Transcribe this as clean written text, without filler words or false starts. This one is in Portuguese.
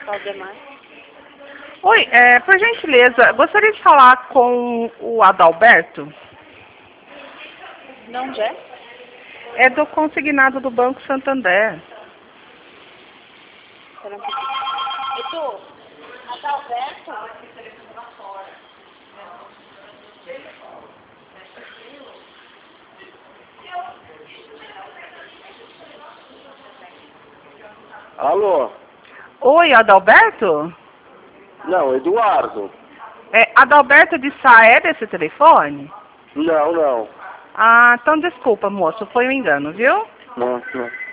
Valdemar. Oi, por gentileza, gostaria de falar com o Adalberto. De onde é? É do consignado do Banco Santander. Espera um pouquinho. Edu, Adalberto? Alô? Oi, Adalberto? Não, Eduardo. É Adalberto de Sá, é desse telefone? Não, não. Ah, então desculpa, moço, foi um engano, viu? Não, não.